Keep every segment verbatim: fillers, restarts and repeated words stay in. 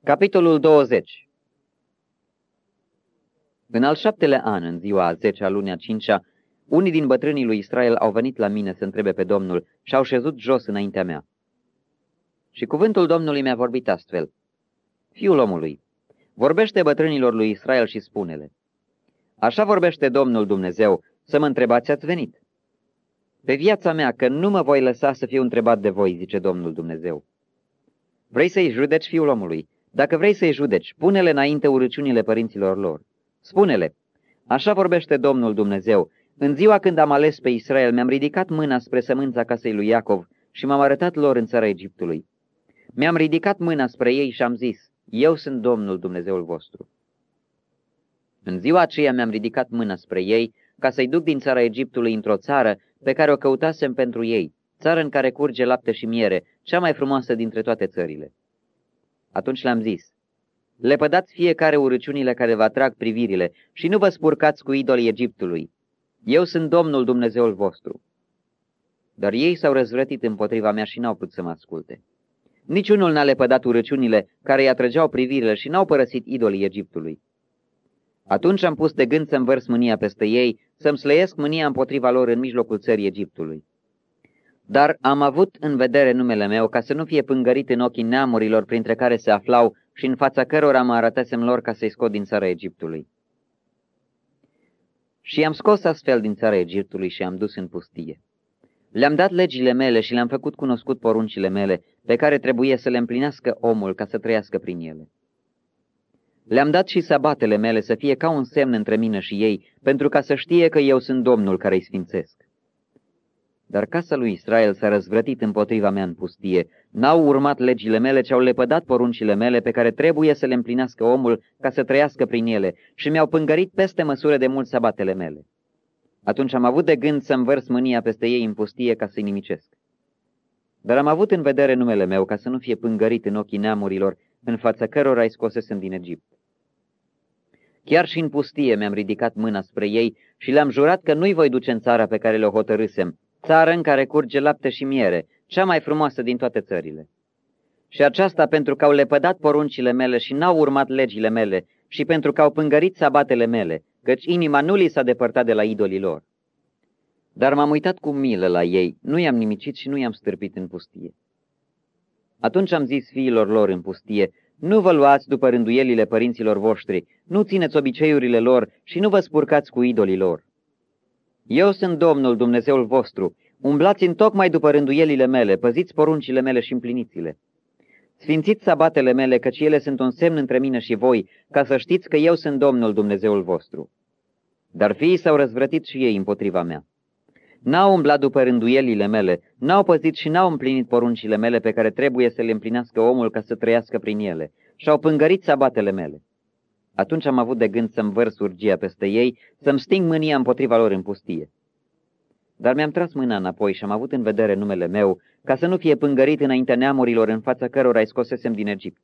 Capitolul douăzeci. În al șaptelea an, în ziua a zecea, lunii a cincea, unii din bătrânii lui Israel au venit la mine să întrebe pe Domnul și au șezut jos înaintea mea. Și cuvântul Domnului mi-a vorbit astfel: Fiul omului, vorbește bătrânilor lui Israel și spune-le: Așa vorbește Domnul Dumnezeu, să mă întrebați ați venit. Pe viața mea că nu mă voi lăsa să fiu întrebat de voi, zice Domnul Dumnezeu. Vrei să-i judeci, fiul omului? Dacă vrei să-i judeci, pune-le înainte urăciunile părinților lor. Spune-le: Așa vorbește Domnul Dumnezeu, în ziua când am ales pe Israel, mi-am ridicat mâna spre sămânța casei lui Iacov și m-am arătat lor în țara Egiptului. Mi-am ridicat mâna spre ei și am zis: Eu sunt Domnul Dumnezeul vostru. În ziua aceea mi-am ridicat mâna spre ei ca să-i duc din țara Egiptului într-o țară pe care o căutasem pentru ei, țară în care curge lapte și miere, cea mai frumoasă dintre toate țările. Atunci le-am zis: Lepădați fiecare urăciunile care vă atrag privirile și nu vă spurcați cu idolii Egiptului. Eu sunt Domnul Dumnezeul vostru. Dar ei s-au răzvrătit împotriva mea și n-au putut să mă asculte. Niciunul n-a lepădat urăciunile care îi atrăgeau privirile și n-au părăsit idolii Egiptului. Atunci am pus de gând să-mi vărs mânia peste ei, să-mi slăiesc mânia împotriva lor în mijlocul țării Egiptului. Dar am avut în vedere numele meu ca să nu fie pângărit în ochii neamurilor printre care se aflau și în fața cărora mă arătasem lor ca să-i scot din țara Egiptului. Și i-am scos astfel din țara Egiptului și i-am dus în pustie. Le-am dat legile mele și le-am făcut cunoscut poruncile mele, pe care trebuie să le împlinească omul ca să trăiască prin ele. Le-am dat și sabatele mele să fie ca un semn între mine și ei, pentru ca să știe că eu sunt Domnul care îi sfințesc. Dar casa lui Israel s-a răzvrătit împotriva mea în pustie, n-au urmat legile mele, ci au lepădat poruncile mele pe care trebuie să le împlinească omul ca să trăiască prin ele și mi-au pângărit peste măsură de mult sabatele mele. Atunci am avut de gând să-mi vărs mânia peste ei în pustie ca să-i nimicesc. Dar am avut în vedere numele meu ca să nu fie pângărit în ochii neamurilor în fața cărora îi scosesem din Egipt. Chiar și în pustie mi-am ridicat mâna spre ei și le-am jurat că nu-i voi duce în țara pe care le-o hotărâsem, țară în care curge lapte și miere, cea mai frumoasă din toate țările. Și aceasta pentru că au lepădat poruncile mele și n-au urmat legile mele și pentru că au pângărit sabatele mele, căci inima nu li s-a depărtat de la idolii lor. Dar m-am uitat cu milă la ei, nu i-am nimicit și nu i-am stârpit în pustie. Atunci am zis fiilor lor în pustie: Nu vă luați după rânduielile părinților voștri, nu țineți obiceiurile lor și nu vă spurcați cu idolii lor. Eu sunt Domnul Dumnezeul vostru, umblați întocmai după rânduielile mele, păziți poruncile mele și împliniți-le. Sfințiți sabatele mele, căci ele sunt un semn între mine și voi, ca să știți că eu sunt Domnul Dumnezeul vostru. Dar fiii s-au răzvrătit și ei împotriva mea. N-au umblat după rânduielile mele, n-au păzit și n-au împlinit poruncile mele pe care trebuie să le împlinească omul ca să trăiască prin ele, și-au pângărit sabatele mele. Atunci am avut de gând să-mi vărs urgia peste ei, să-mi sting mânia împotriva lor în pustie. Dar mi-am tras mâna înapoi și am avut în vedere numele meu, ca să nu fie pângărit înaintea neamurilor în fața cărora îi scosesem din Egipt.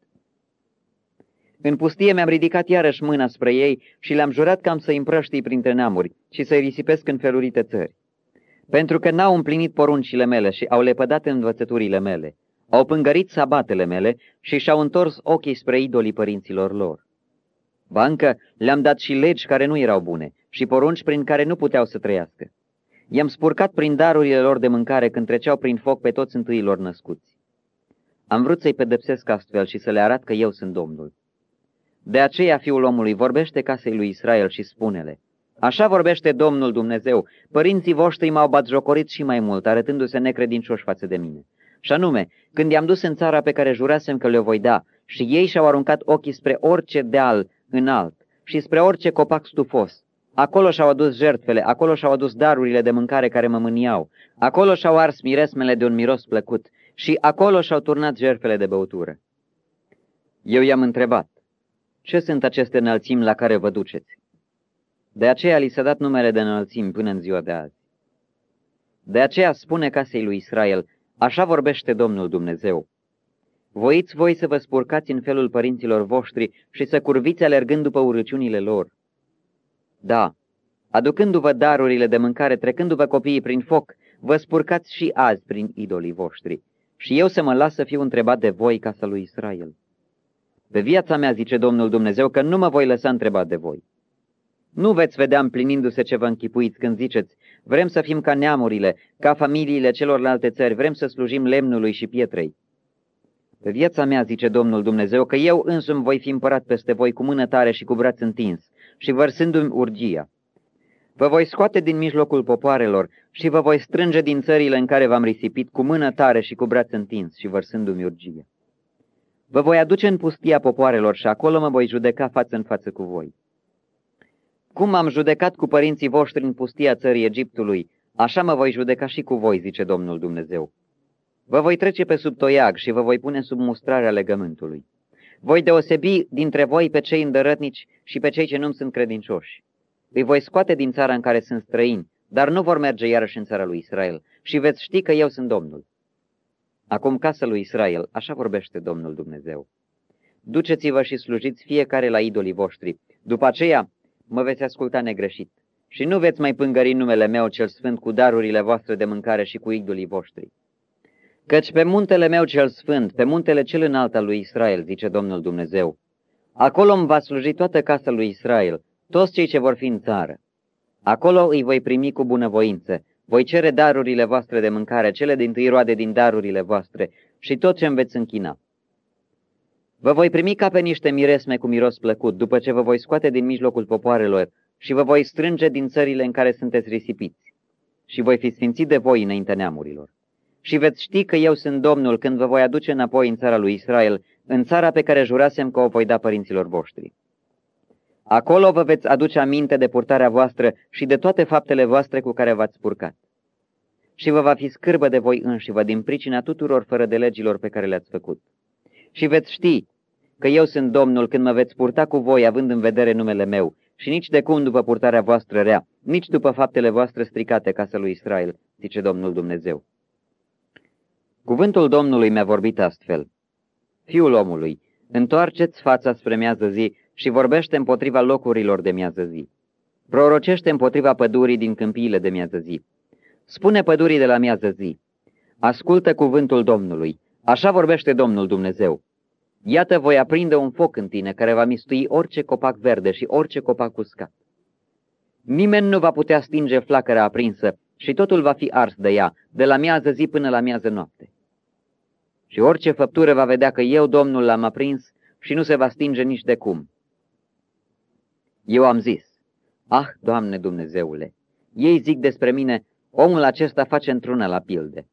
În pustie mi-am ridicat iarăși mâna spre ei și le-am jurat că am să-i împrăștii printre neamuri și să-i risipesc în felurite țări. Pentru că n-au împlinit poruncile mele și au lepădat învățăturile mele, au pângărit sabatele mele și și-au întors ochii spre idolii părinților lor. Ba încă le-am dat și legi care nu erau bune și porunci prin care nu puteau să trăiască. I-am spurcat prin darurile lor de mâncare când treceau prin foc pe toți întâiilor născuți. Am vrut să-i pedepsesc astfel și să le arăt că eu sunt Domnul. De aceea, fiul omului, vorbește casei lui Israel și spune-le: Așa vorbește Domnul Dumnezeu, părinții voștri m-au batjocorit și mai mult, arătându-se necredincioși față de mine. Și anume, când i-am dus în țara pe care jurasem că le-o voi da, și ei și-au aruncat ochii spre orice deal înalt și spre orice copac stufos, acolo și-au adus jertfele, acolo și-au adus darurile de mâncare care mă mâniau, acolo și-au ars miresmele de un miros plăcut și acolo și-au turnat jertfele de băutură. Eu i-am întrebat: Ce sunt aceste înălțimi la care vă duceți? De aceea li s-a dat numele de înălțimi până în ziua de azi. De aceea spune casei lui Israel: Așa vorbește Domnul Dumnezeu. Voiți voi să vă spurcați în felul părinților voștri și să curviți alergând după urăciunile lor. Da, aducându-vă darurile de mâncare, trecându-vă copiii prin foc, vă spurcați și azi prin idolii voștri. Și eu să mă las să fiu întrebat de voi, casa lui Israel. Pe viața mea, zice Domnul Dumnezeu, că nu mă voi lăsa întrebat de voi. Nu veți vedea împlinindu-se ce vă închipuiți când ziceți, vrem să fim ca neamurile, ca familiile celorlalte țări, vrem să slujim lemnului și pietrei. Pe viața mea, zice Domnul Dumnezeu, că eu însumi voi fi împărat peste voi cu mână tare și cu braț întins și vărsându-mi urgia. Vă voi scoate din mijlocul popoarelor și vă voi strânge din țările în care v-am risipit cu mână tare și cu braț întins și vărsându-mi urgia. Vă voi aduce în pustia popoarelor și acolo mă voi judeca față în față cu voi. Cum am judecat cu părinții voștri în pustia țării Egiptului, așa mă voi judeca și cu voi, zice Domnul Dumnezeu. Vă voi trece pe sub toiag și vă voi pune sub mustrarea legământului. Voi deosebi dintre voi pe cei îndărătnici și pe cei ce nu sunt credincioși. Îi voi scoate din țara în care sunt străini, dar nu vor merge iarăși în țara lui Israel și veți ști că eu sunt Domnul. Acum, casă lui Israel, așa vorbește Domnul Dumnezeu. Duceți-vă și slujiți fiecare la idolii voștri. După aceea mă veți asculta negreșit și nu veți mai pângări numele meu cel sfânt cu darurile voastre de mâncare și cu idolii voștri. Căci pe muntele meu cel sfânt, pe muntele cel înalt al lui Israel, zice Domnul Dumnezeu, acolo îmi va sluji toată casa lui Israel, toți cei ce vor fi în țară. Acolo îi voi primi cu bunăvoință, voi cere darurile voastre de mâncare, cele dintâi roade din darurile voastre și tot ce îmi veți închina. Vă voi primi ca pe niște miresme cu miros plăcut, după ce vă voi scoate din mijlocul popoarelor și vă voi strânge din țările în care sunteți risipiți și voi fi sfințit de voi înaintea neamurilor. Și veți ști că eu sunt Domnul când vă voi aduce înapoi în țara lui Israel, în țara pe care jurasem că o voi da părinților voștri. Acolo vă veți aduce aminte de purtarea voastră și de toate faptele voastre cu care v-ați purcat. Și vă va fi scârbă de voi înșivă din pricina tuturor fără de legilor pe care le-ați făcut. Și veți ști că eu sunt Domnul când mă veți purta cu voi având în vedere numele meu și nici de cum după purtarea voastră rea, nici după faptele voastre stricate, casă lui Israel, zice Domnul Dumnezeu. Cuvântul Domnului mi-a vorbit astfel. Fiul omului, întoarceți fața spre miază zi și vorbește împotriva locurilor de miază zi. Prorocește împotriva pădurii din câmpiile de miază zi. Spune pădurii de la miază zi. Ascultă cuvântul Domnului. Așa vorbește Domnul Dumnezeu. Iată, voi aprinde un foc în tine care va mistui orice copac verde și orice copac uscat. Nimeni nu va putea stinge flacăra aprinsă și totul va fi ars de ea, de la miază zi până la miază noapte. Și orice făptură va vedea că eu, Domnul, l-am aprins și nu se va stinge nici de cum. Eu am zis, ah, Doamne Dumnezeule, ei zic despre mine, omul acesta face într-una la pilde.